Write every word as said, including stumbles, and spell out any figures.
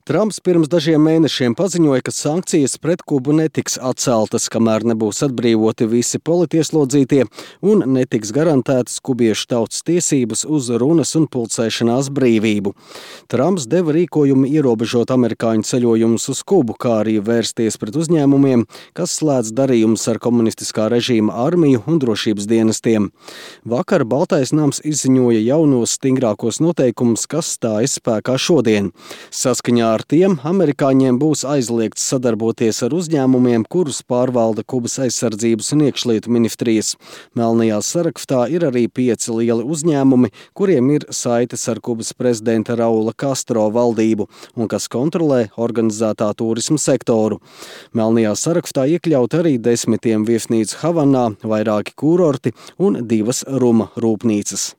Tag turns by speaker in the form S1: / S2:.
S1: Trumps pirms dažiem mēnešiem paziņoja, ka sankcijas pret Kubu netiks atceltas, kamēr nebūs atbrīvoti visi politieslodzītie un netiks garantētas kubiešu tautas tiesības uz runas un pulcēšanās brīvību. Trumps deva rīkojumu ierobežot amerikāņu ceļojumus uz Kubu, kā arī vērsties pret uzņēmumiem, kas slēdz darījumus ar komunistiskā režīma armiju un drošības dienestiem. Vakar Baltais nams izziņoja jaunos stingrākos noteikumus, kas stājas spēkā šodien. Saskaņā ar tiem amerikāņiem būs aizliegts sadarboties ar uzņēmumiem, kurus pārvalda Kubas aizsardzības un iekšlietu ministrijas. Melnajā sarakstā ir arī pieci lieli uzņēmumi, kuriem ir saites ar Kubas prezidenta Raula Castro valdību un kas kontrolē organizētā turisma sektoru. Melnajā sarakstā iekļaut arī desmitiem viesnīcu Havanā, vairāki kurorti un divas ruma rūpnīcas.